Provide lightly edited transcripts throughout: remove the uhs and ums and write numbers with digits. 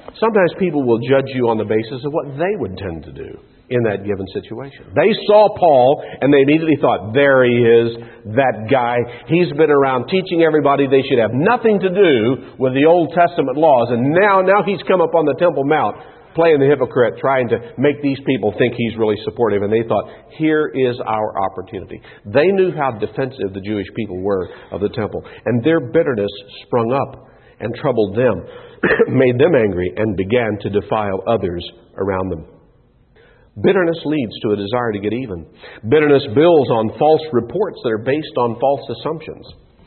Sometimes people will judge you on the basis of what they would tend to do in that given situation. They saw Paul and they immediately thought, there he is, that guy. He's been around teaching everybody they should have nothing to do with the Old Testament laws. And now he's come up on the Temple Mount playing the hypocrite, trying to make these people think he's really supportive. And they thought, here is our opportunity. They knew how defensive the Jewish people were of the temple. And their bitterness sprung up and troubled them, made them angry, and began to defile others around them. Bitterness leads to a desire to get even. Bitterness builds on false reports that are based on false assumptions.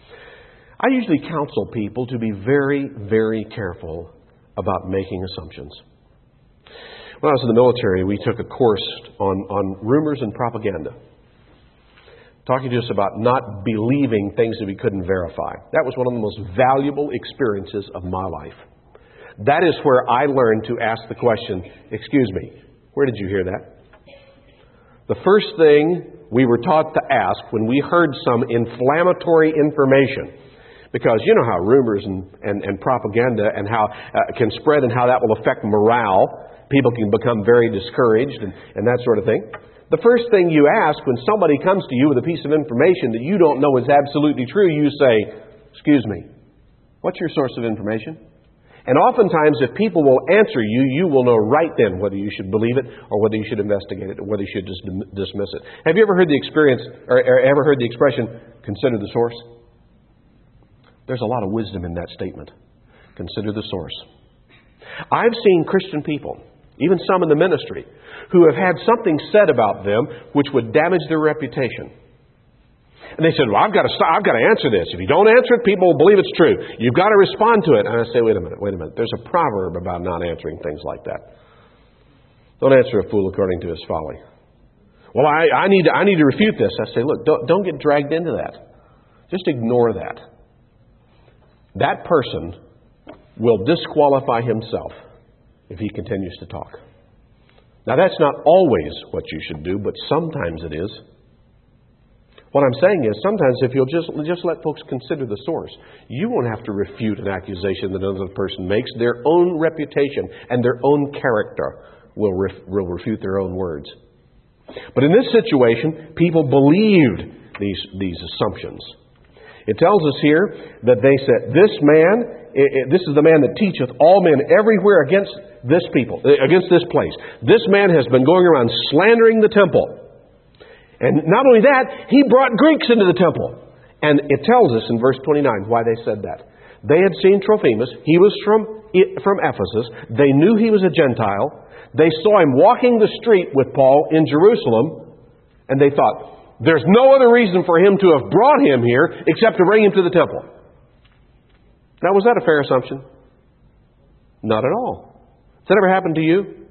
I usually counsel people to be very, very careful about making assumptions. When I was in the military, we took a course on rumors and propaganda, talking to us about not believing things that we couldn't verify. That was one of the most valuable experiences of my life. That is where I learned to ask the question, excuse me, where did you hear that? The first thing we were taught to ask when we heard some inflammatory information, because you know how rumors and propaganda and how can spread and how that will affect morale. People can become very discouraged and that sort of thing. The first thing you ask when somebody comes to you with a piece of information that you don't know is absolutely true, you say, excuse me, what's your source of information? And oftentimes, if people will answer you, you will know right then whether you should believe it or whether you should investigate it or whether you should just dismiss it. Have you ever heard the experience or ever heard the expression, consider the source? There's a lot of wisdom in that statement. Consider the source. I've seen Christian people, even some in the ministry, who have had something said about them which would damage their reputation. And they said, well, I've got to answer this. If you don't answer it, people will believe it's true. You've got to respond to it. And I say, wait a minute. There's a proverb about not answering things like that. Don't answer a fool according to his folly. Well, I need to refute this. I say, look, don't get dragged into that. Just ignore that. That person will disqualify himself if he continues to talk. Now, that's not always what you should do, but sometimes it is. What I'm saying is, sometimes if you'll just let folks consider the source, you won't have to refute an accusation that another person makes. Their own reputation and their own character will refute their own words. But in this situation, people believed these assumptions. It tells us here that they said, this is the man that teacheth all men everywhere against this people, against this place. This man has been going around slandering the temple. And not only that, he brought Greeks into the temple. And it tells us in verse 29 why they said that. They had seen Trophimus. He was from Ephesus. They knew he was a Gentile. They saw him walking the street with Paul in Jerusalem. And they thought, there's no other reason for him to have brought him here except to bring him to the temple. Now, was that a fair assumption? Not at all. Has that ever happened to you?